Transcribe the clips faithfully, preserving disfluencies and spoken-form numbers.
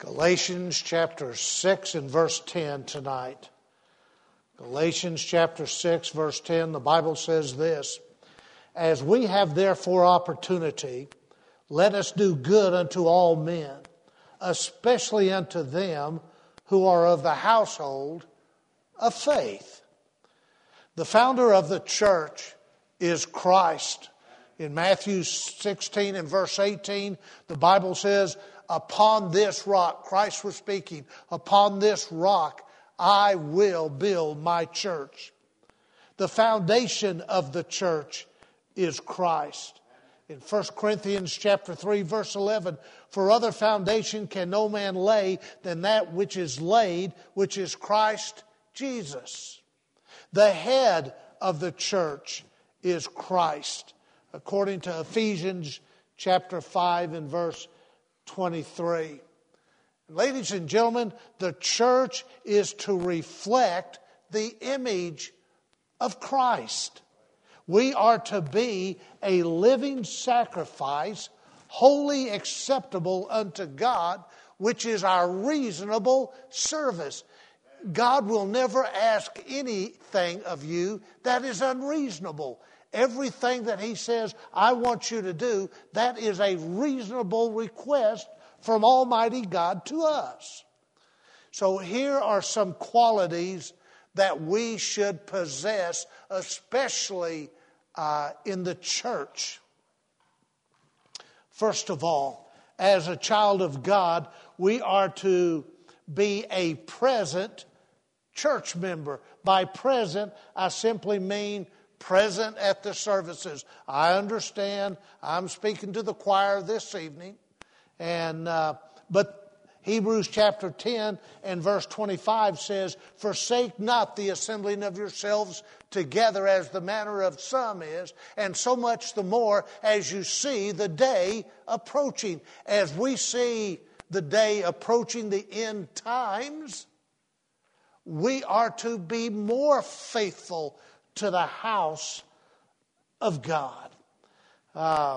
Galatians chapter six and verse ten tonight. Galatians chapter six, verse ten, the Bible says this: As we have therefore opportunity, let us do good unto all men, especially unto them who are of the household of faith. The founder of the church is Christ. In Matthew sixteen and verse eighteen, the Bible says, upon this rock, Christ was speaking, upon this rock I will build my church. The foundation of the church is Christ. In First Corinthians chapter three, verse eleven, for other foundation can no man lay than that which is laid, which is Christ Jesus. The head of the church is Christ, according to Ephesians chapter five and verse twenty-three. Ladies and gentlemen, the church is to reflect the image of Christ. We are to be a living sacrifice, wholly acceptable unto God, which is our reasonable service. God will never ask anything of you that is unreasonable. Everything that He says, I want you to do, that is a reasonable request from Almighty God to us. So here are some qualities that we should possess, especially uh, in the church. First of all, as a child of God, we are to be a present church member. By present, I simply mean present at the services. I understand I'm speaking to the choir this evening, and uh, but Hebrews chapter ten and verse twenty-five says, forsake not the assembling of yourselves together as the manner of some is, and so much the more as you see the day approaching. As we see the day approaching, the end times, we are to be more faithful to the house of God. Uh,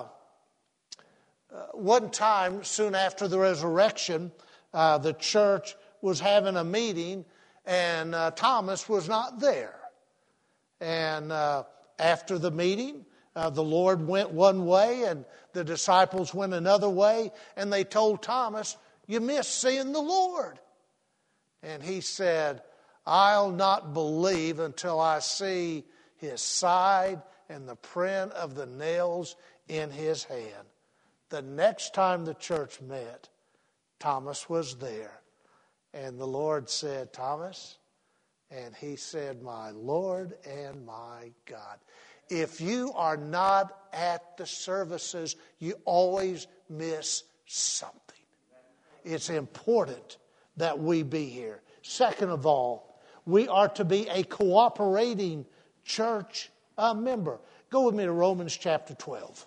one time, soon after the resurrection, uh, the church was having a meeting, and uh, Thomas was not there. And uh, after the meeting, uh, the Lord went one way, and the disciples went another way, and they told Thomas, you missed seeing the Lord. And he said, I'll not believe until I see His side and the print of the nails in His hand. The next time the church met, Thomas was there. And the Lord said, Thomas, and he said, my Lord and my God. If you are not at the services, you always miss something. It's important that we be here. Second of all, we are to be a cooperating church uh, member. Go with me to Romans chapter twelve.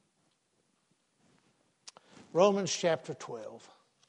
Romans chapter twelve.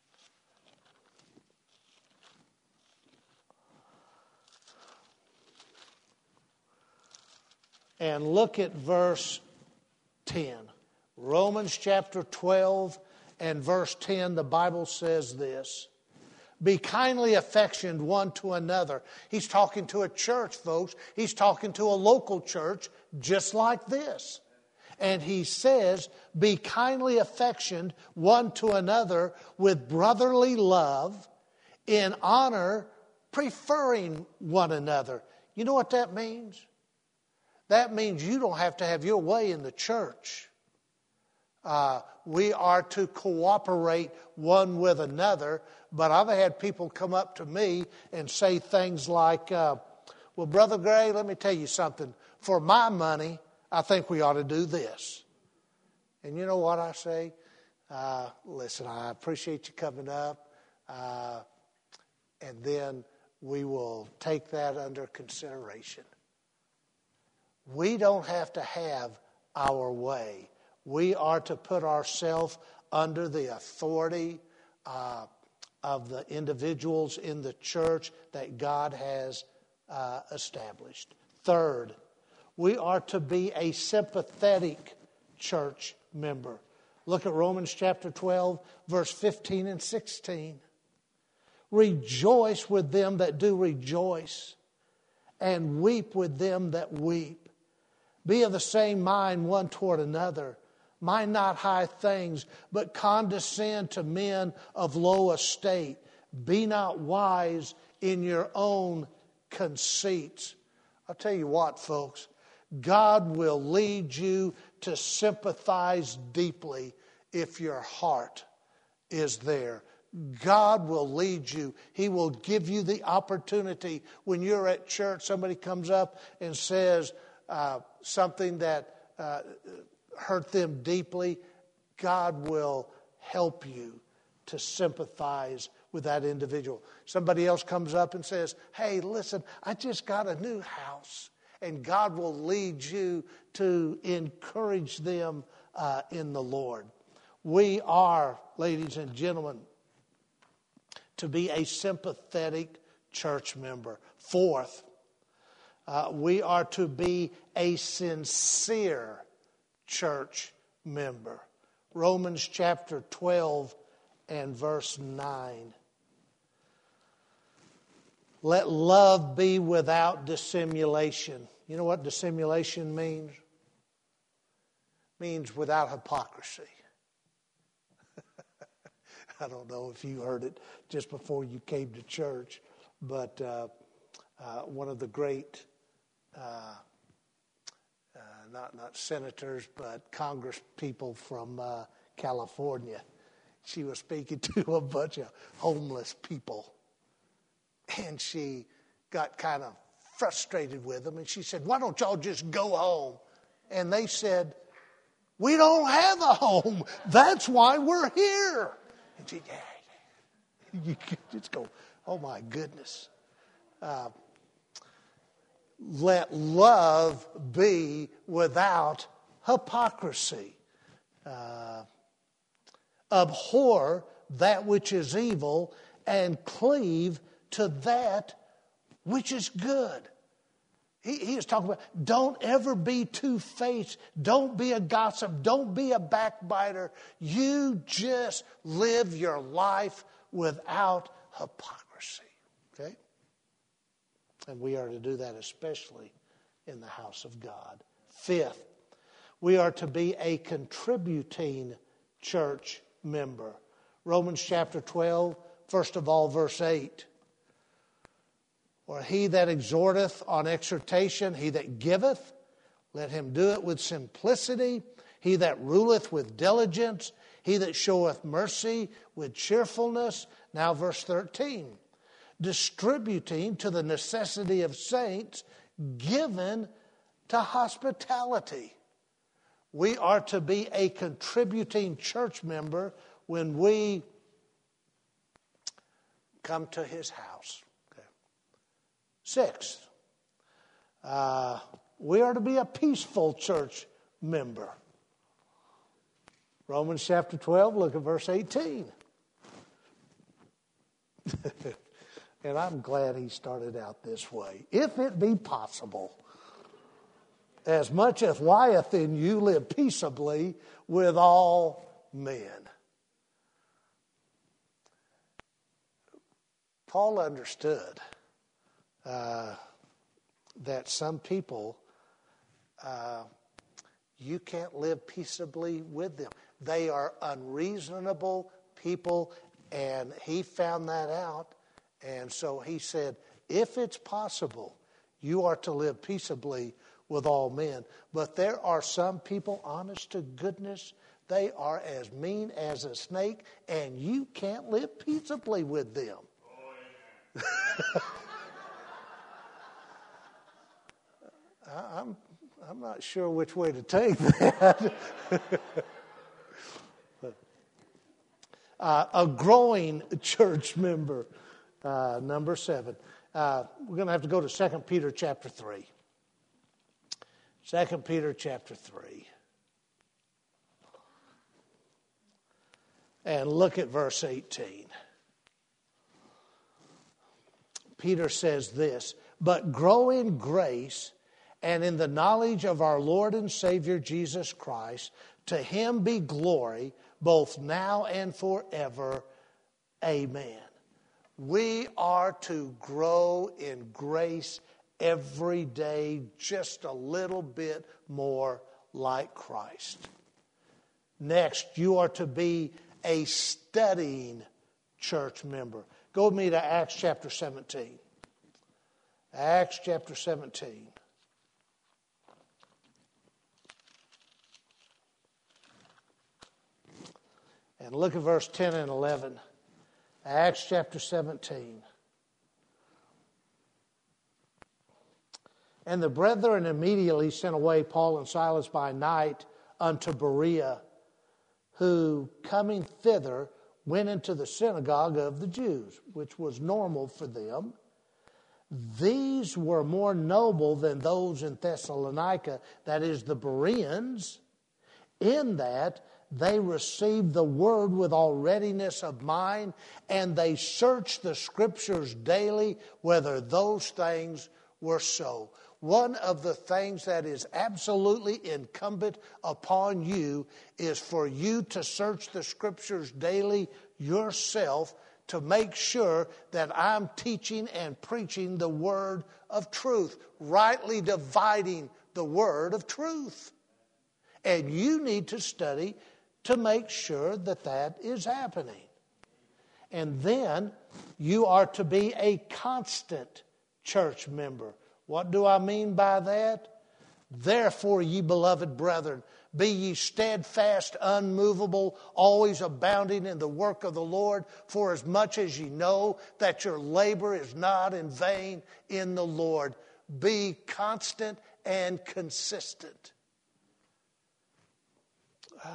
And look at verse ten. Romans chapter twelve and verse ten, the Bible says this: be kindly affectioned one to another. He's talking to a church, folks. He's talking to a local church just like this. And he says, be kindly affectioned one to another with brotherly love, in honor, preferring one another. You know what that means? That means you don't have to have your way in the church. Uh, we are to cooperate one with another. But I've had people come up to me and say things like, uh, well, Brother Gray, let me tell you something. For my money, I think we ought to do this. And you know what I say? Uh, listen, I appreciate you coming up. Uh, and then we will take that under consideration. We don't have to have our way. We are to put ourselves under the authority uh, of the individuals in the church that God has uh, established. Third, we are to be a sympathetic church member. Look at Romans chapter twelve, verse fifteen and sixteen. Rejoice with them that do rejoice, and weep with them that weep. Be of the same mind one toward another. Mind not high things, but condescend to men of low estate. Be not wise in your own conceits. I'll tell you what, folks. God will lead you to sympathize deeply if your heart is there. God will lead you. He will give you the opportunity when you're at church, somebody comes up and says uh, something that uh, hurt them deeply. God will help you to sympathize with that individual. Somebody else comes up and says, hey, listen, I just got a new house. And God will lead you to encourage them uh, in the Lord. We are, ladies and gentlemen, to be a sympathetic church member. Fourth, uh, we are to be a sincere church member. Romans chapter twelve and verse nine. Let love be without dissimulation. You know what dissimulation means? It means without hypocrisy. I don't know if you heard it just before you came to church, but uh, uh, one of the great, uh, uh, not not senators, but Congress people from uh, California, she was speaking to a bunch of homeless people. And she got kind of frustrated with them. And she said, why don't y'all just go home? And they said, we don't have a home. That's why we're here. And she, yeah, you just go, oh my goodness. Uh, let love be without hypocrisy. Uh, abhor that which is evil and cleave to that which is good. He, he is talking about, don't ever be two-faced. Don't be a gossip. Don't be a backbiter. You just live your life without hypocrisy. Okay? And we are to do that especially in the house of God. Fifth, we are to be a contributing church member. Romans chapter twelve, first of all, verse eight. Or he that exhorteth on exhortation, he that giveth, let him do it with simplicity. He that ruleth with diligence, he that showeth mercy with cheerfulness. Now verse thirteen. Distributing to the necessity of saints, given to hospitality. We are to be a contributing church member when we come to his house. Sixth, uh, we are to be a peaceful church member. Romans chapter twelve, look at verse eighteen. And I'm glad he started out this way. If it be possible, as much as lieth in you, live peaceably with all men. Paul understood Uh, that some people, uh, you can't live peaceably with them. They are unreasonable people, and he found that out. And so he said, if it's possible, you are to live peaceably with all men. But there are some people, honest to goodness, they are as mean as a snake, and you can't live peaceably with them. Oh, yeah. I'm I'm not sure which way to take that. uh, a growing church member, uh, number seven. Uh, we're going to have to go to Second Peter chapter three. Second Peter chapter three. And look at verse eighteen. Peter says this, but grow in grace and in the knowledge of our Lord and Savior Jesus Christ. To him be glory, both now and forever. Amen. We are to grow in grace every day, just a little bit more like Christ. Next, you are to be a studying church member. Go with me to Acts chapter seventeen. Acts chapter seventeen. And look at verse ten and eleven. Acts chapter seventeen. And the brethren immediately sent away Paul and Silas by night unto Berea, who, coming thither, went into the synagogue of the Jews, which was normal for them. These were more noble than those in Thessalonica, that is, the Bereans, in that they received the word with all readiness of mind, and they searched the Scriptures daily whether those things were so. One of the things that is absolutely incumbent upon you is for you to search the Scriptures daily yourself to make sure that I'm teaching and preaching the word of truth, rightly dividing the word of truth. And you need to study to make sure that that is happening. And then you are to be a constant church member. What do I mean by that? Therefore, ye beloved brethren, be ye steadfast, unmovable, always abounding in the work of the Lord, for as much as ye know that your labor is not in vain in the Lord. Be constant and consistent. Uh,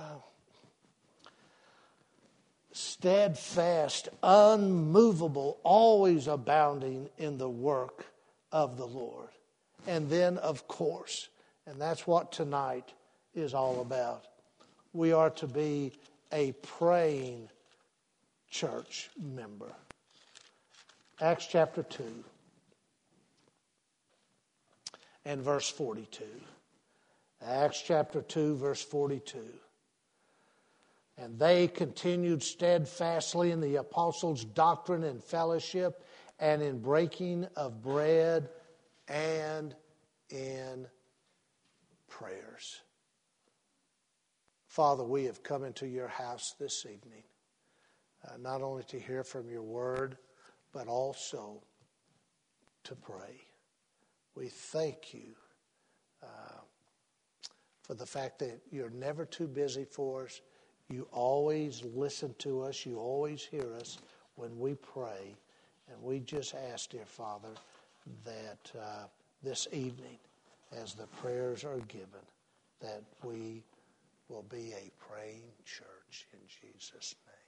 steadfast, unmovable, always abounding in the work of the Lord. And then, of course, and that's what tonight is all about, we are to be a praying church member. Acts chapter two and verse forty-two. Acts chapter two, verse forty-two. And they continued steadfastly in the apostles' doctrine and fellowship, and in breaking of bread, and in prayers. Father, we have come into your house this evening, uh, not only to hear from your word, but also to pray. We thank you uh, for the fact that you're never too busy for us. You always listen to us. You always hear us when we pray. And we just ask, dear Father, that uh, this evening, as the prayers are given, that we will be a praying church in Jesus' name.